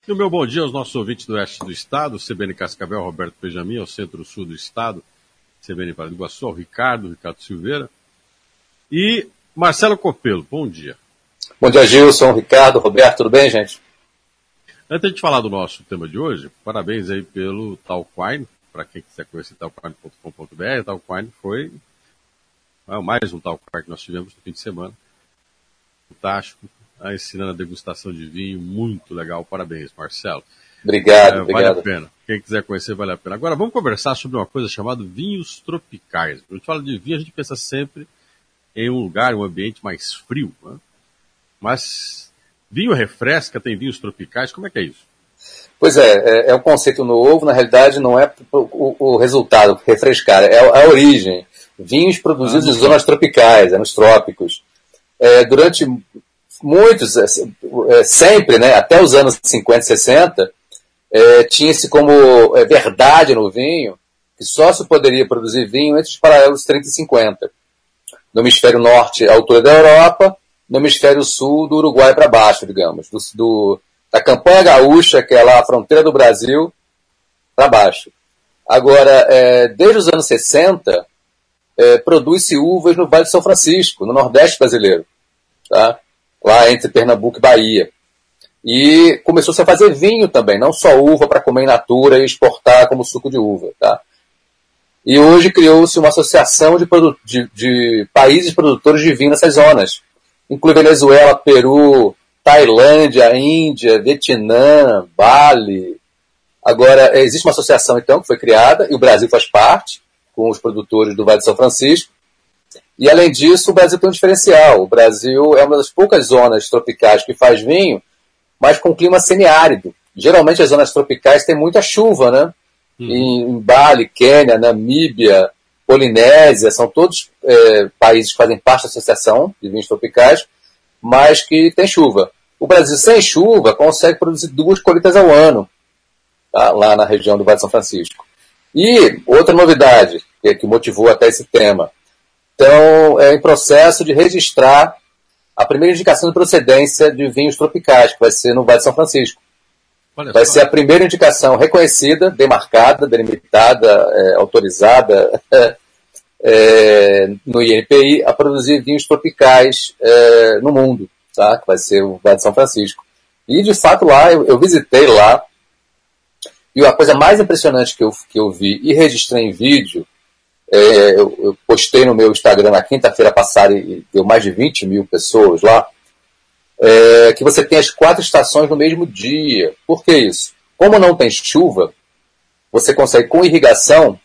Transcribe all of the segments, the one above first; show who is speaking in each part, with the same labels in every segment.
Speaker 1: E o meu bom dia aos nossos ouvintes do oeste do estado, CBN Cascavel, Roberto Benjamin, ao centro-sul do estado, CBN Vale do Iguaçu, ao Ricardo Silveira, e Marcelo Copelo. Bom dia.
Speaker 2: Bom dia, Gilson, Ricardo, Roberto, tudo bem, gente?
Speaker 1: Antes de falar do nosso tema de hoje, parabéns aí pelo Talquine, para quem quiser conhecer talquine.com.br. Talquine foi mais um Talquine que nós tivemos no fim de semana. Fantástico. Ensinando a degustação de vinho, muito legal, parabéns, Marcelo.
Speaker 2: Obrigado.
Speaker 1: Vale a pena, quem quiser conhecer vale a pena. Agora vamos conversar sobre uma coisa chamada vinhos tropicais. Quando a gente fala de vinho, a gente pensa sempre em um lugar, um ambiente mais frio, né? Mas vinho refresca, tem vinhos tropicais, como é que é isso?
Speaker 2: Pois é um conceito novo, na realidade não é o resultado, refrescar, é a origem. Vinhos produzidos em zonas tropicais, nos trópicos. Durante sempre, né, até os anos 50 e 60, tinha-se como verdade no vinho que só se poderia produzir vinho entre os paralelos 30 e 50. No hemisfério norte, a altura da Europa, no hemisfério sul, do Uruguai para baixo, digamos, da Campanha Gaúcha, que é lá a fronteira do Brasil, para baixo. Agora, desde os anos 60, produz-se uvas no Vale de São Francisco, no Nordeste brasileiro, tá? Lá entre Pernambuco e Bahia. E começou-se a fazer vinho também, não só uva para comer in natura e exportar como suco de uva. Tá? E hoje criou-se uma associação de países produtores de vinho nessas zonas. Inclui Venezuela, Peru, Tailândia, Índia, Vietnã, Bali. Agora, existe uma associação então que foi criada, e o Brasil faz parte, com os produtores do Vale de São Francisco. E, além disso, o Brasil tem um diferencial. O Brasil é uma das poucas zonas tropicais que faz vinho, mas com clima semiárido. Geralmente, as zonas tropicais têm muita chuva, né? Em Bali, Quênia, Namíbia, Polinésia, são todos países que fazem parte da Associação de Vinhos Tropicais, mas que tem chuva. O Brasil, sem chuva, consegue produzir 2 colheitas ao ano, tá? Lá na região do Vale de São Francisco. E outra novidade, que motivou até esse tema. Então, é em processo de registrar a primeira indicação de procedência de vinhos tropicais, que vai ser no Vale de São Francisco. Vai ser a primeira indicação reconhecida, demarcada, delimitada, autorizada no INPI a produzir vinhos tropicais no mundo, tá? Que vai ser o Vale de São Francisco. E, de fato, lá, eu visitei lá, e a coisa mais impressionante que eu vi e registrei em vídeo, eu postei no meu Instagram na quinta-feira passada e deu mais de 20 mil pessoas lá, que você tem as 4 estações no mesmo dia. Por que isso? Como não tem chuva, você consegue, com irrigação,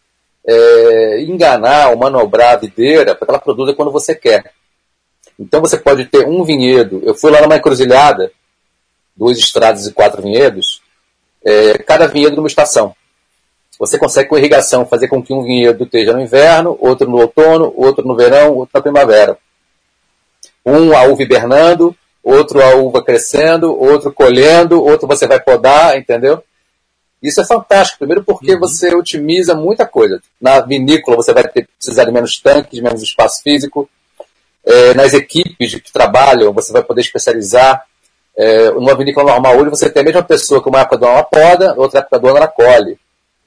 Speaker 2: enganar ou manobrar a videira para que ela produza quando você quer. Então você pode ter um vinhedo. Eu fui lá numa encruzilhada, 2 estradas e 4 vinhedos, cada vinhedo numa estação. Você consegue, com irrigação, fazer com que um vinhedo esteja no inverno, outro no outono, outro no verão, outro na primavera. Um a uva hibernando, outro a uva crescendo, outro colhendo, outro você vai podar, entendeu? Isso é fantástico. Primeiro porque você otimiza muita coisa. Na vinícola você vai precisar de menos tanques, de menos espaço físico. Nas equipes que trabalham, você vai poder especializar. Numa vinícola normal, hoje você tem a mesma pessoa que uma época do ano ela poda, outra época do ano ela colhe.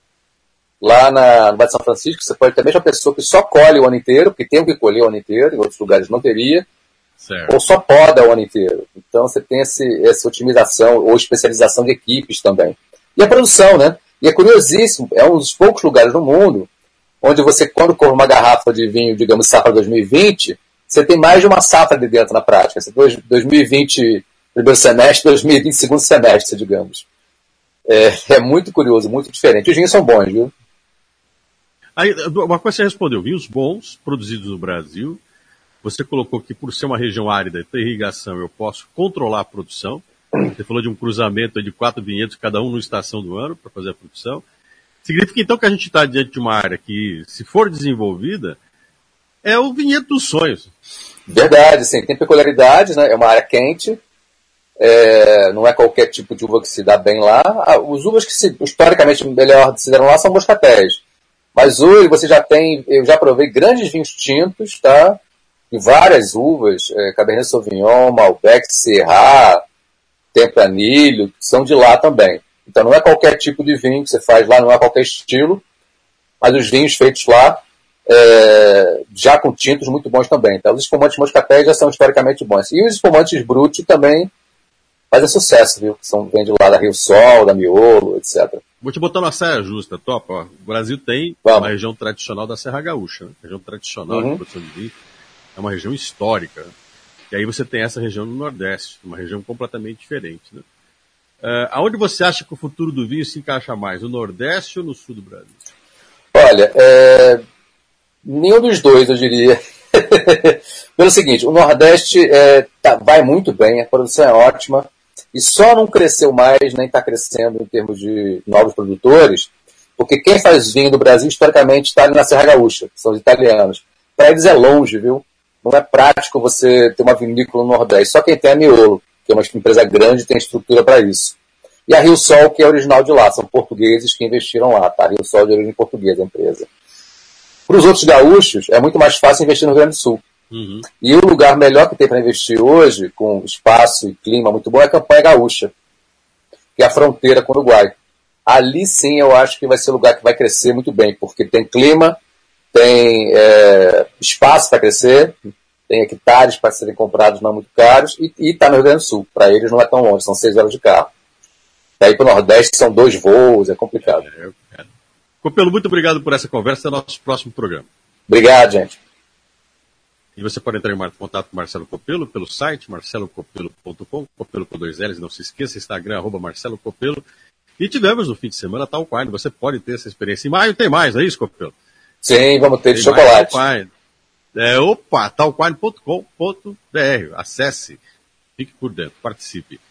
Speaker 2: Lá no Vale de São Francisco, você pode ter a mesma pessoa que só colhe o ano inteiro, porque tem o que colher o ano inteiro, em outros lugares não teria, certo. Ou só poda o ano inteiro. Então você tem essa otimização ou especialização de equipes também. E a produção, né? E é curiosíssimo, é um dos poucos lugares no mundo onde você, quando compra uma garrafa de vinho, digamos, safra 2020, você tem mais de uma safra de dentro na prática. Você tem 2020 primeiro semestre, 2020 segundo semestre, digamos. É muito curioso, muito diferente. Os vinhos são bons, viu?
Speaker 1: Aí, uma coisa você respondeu, vinhos bons, produzidos no Brasil. Você colocou que, por ser uma região árida e ter irrigação, eu posso controlar a produção. Você falou de um cruzamento de 4 vinhedos, cada um numa estação do ano, para fazer a produção. Significa, então, que a gente está diante de uma área que, se for desenvolvida, é o vinhedo dos sonhos.
Speaker 2: Verdade, sim. Tem peculiaridades, né? É uma área quente. Não é qualquer tipo de uva que se dá bem lá. As uvas que historicamente melhor se deram lá são moscatéis. Mas hoje você eu já provei grandes vinhos tintos, tá? E várias uvas, Cabernet Sauvignon, Malbec, Syrah, Tempranillo, são de lá também. Então não é qualquer tipo de vinho que você faz lá, não é qualquer estilo, mas os vinhos feitos lá, já com tintos muito bons também. Então os espumantes Moscatel já são historicamente bons. E os espumantes Brut também fazem sucesso, viu? Vem de lá da Rio Sol, da Miolo, etc.
Speaker 1: Vou te botar na saia justa, topa. Ó. O Brasil tem uma região tradicional da Serra Gaúcha, né? Região tradicional de produção de vinho. É uma região histórica. E aí você tem essa região no Nordeste, uma região completamente diferente, né? Aonde você acha que o futuro do vinho se encaixa mais? No Nordeste ou no Sul do Brasil?
Speaker 2: Olha, nenhum dos dois, eu diria. Pelo seguinte, o Nordeste vai muito bem, a produção é ótima, e só não cresceu mais, nem está crescendo em termos de novos produtores, porque quem faz vinho no Brasil, historicamente, está ali na Serra Gaúcha, que são os italianos. Para eles é longe, viu? Não é prático você ter uma vinícola no Nordeste. Só quem tem a Miolo, que é uma empresa grande e tem estrutura para isso. E a Rio Sol, que é original de lá. São portugueses que investiram lá, tá? Rio Sol de origem portuguesa, a empresa. Para os outros gaúchos, é muito mais fácil investir no Rio Grande do Sul. Uhum. E o lugar melhor que tem para investir hoje, com espaço e clima muito bom, é a Campanha Gaúcha, que é a fronteira com o Uruguai. Ali sim eu acho que vai ser um lugar que vai crescer muito bem, porque tem clima, tem espaço para crescer, tem hectares para serem comprados não muito caros, e está no Rio Grande do Sul. Para eles não é tão longe, são 6 horas de carro. Daí para o Nordeste são 2 voos, é complicado.
Speaker 1: Copelo, muito obrigado por essa conversa, é o nosso próximo programa.
Speaker 2: Obrigado, gente.
Speaker 1: E você pode entrar em contato com Marcelo Copelo pelo site marcelocopelo.com, Copelo com 2 L's, não se esqueça, Instagram, @Marcelo Copelo. E tivemos no fim de semana Tal Wine, você pode ter essa experiência. Em maio tem mais, é isso, Copelo?
Speaker 2: Sim, vamos ter de chocolate.
Speaker 1: Talwine.com.br. Acesse, fique por dentro, participe.